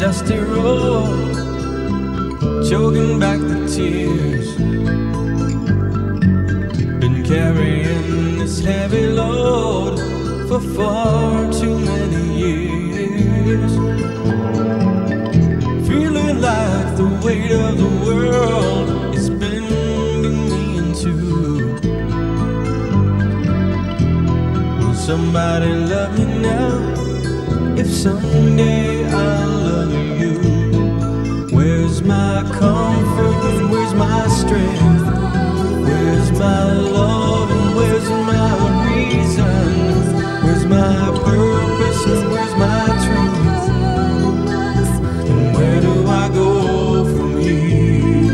dusty road, choking back the tears. Been carrying this heavy load for far too many years. Feeling like the weight of the world is bending me in two. Will somebody love me now? If someday I'll love you, where's my comfort and where's my strength? Where's my love and where's my reason? Where's my purpose and where's my truth? And where do I go from here?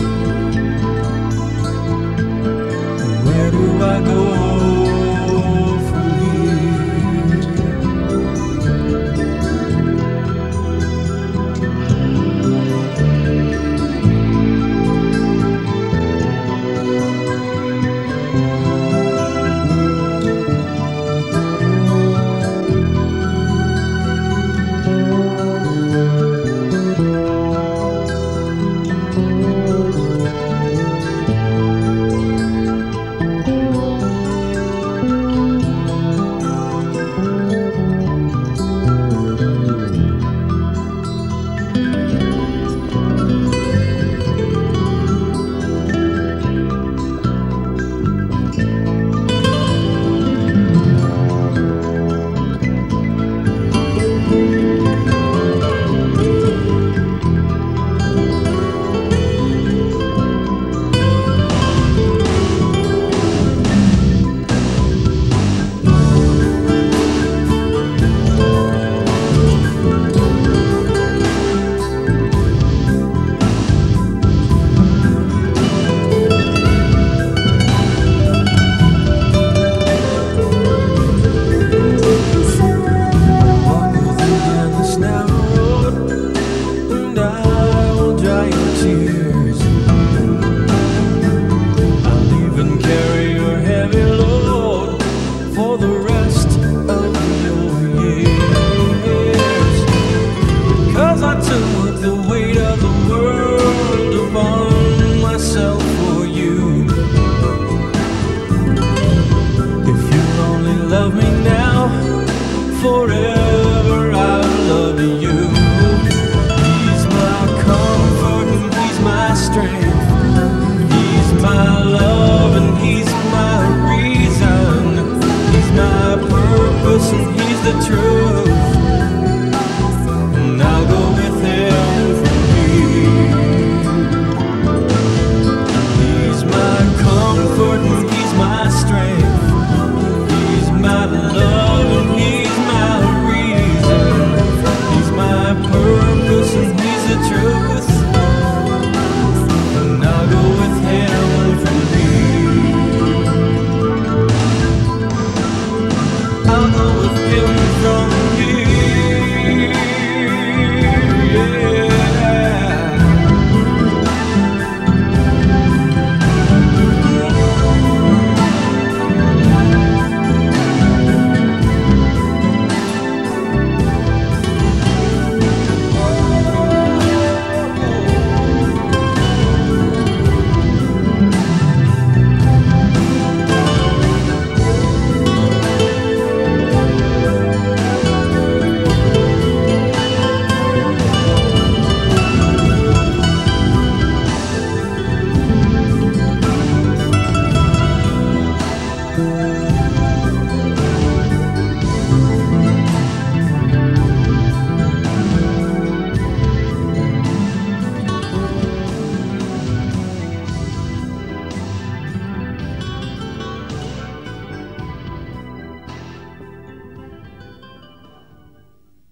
And where do I go from here? Love me now, forever I'll love you. He's my comfort and he's my strength. He's my love and he's my reason. He's my purpose and he's the truth.